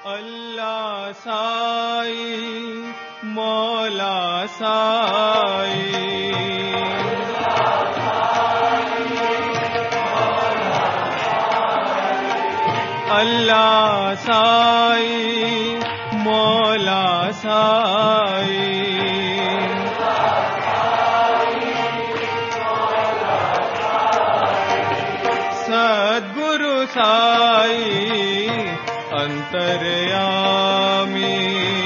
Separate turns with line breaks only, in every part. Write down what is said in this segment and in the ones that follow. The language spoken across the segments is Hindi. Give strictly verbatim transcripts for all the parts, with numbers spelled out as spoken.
अल्लाह साईं मौला साईं, अल्लाह साईं मौला साईं, सद्गुरु साईं अंतर्यामी,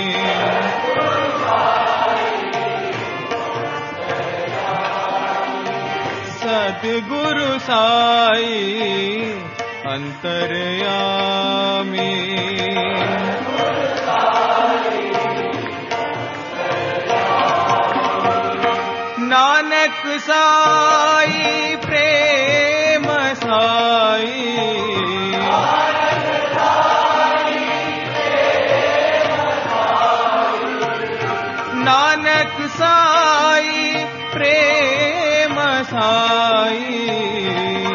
सद्गुरु साईं अंतर्यामी, नानक साईं प्रेम साईं, नानक साईं प्रेम साईं,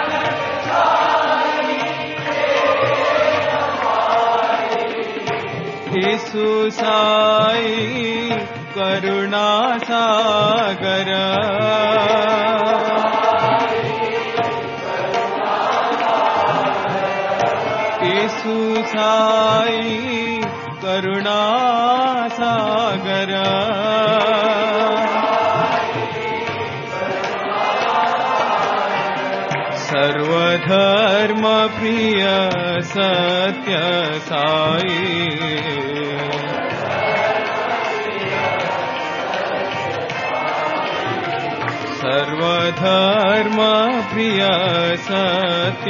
यीशु साईं करुणा सागर, यीशु साईं करुणा सागर, सर्वधर्म प्रिय सत्य साईं, सर्वधर्म प्रिय सत्य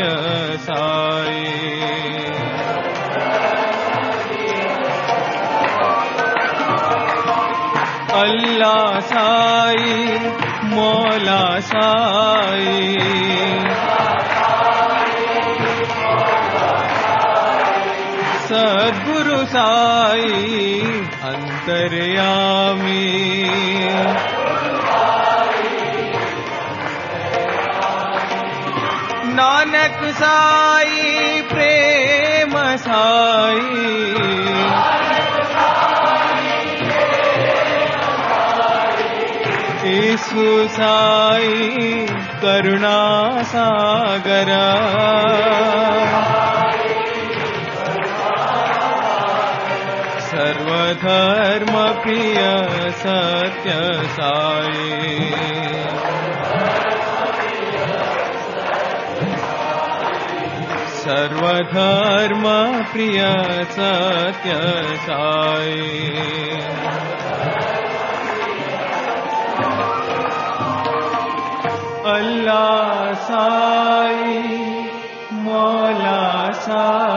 साईं, अल्लाह साईं मौला साईं, सद्गुरु साईं अंतर्यामी, नानक साईं प्रेम साईं, यीशु साईं करुणा सागर, सर्वधर्म प्रिय सत्य साईं, सर्वधर्म प्रिय सत्य साईं, अल्लाह साईं मौला साईं।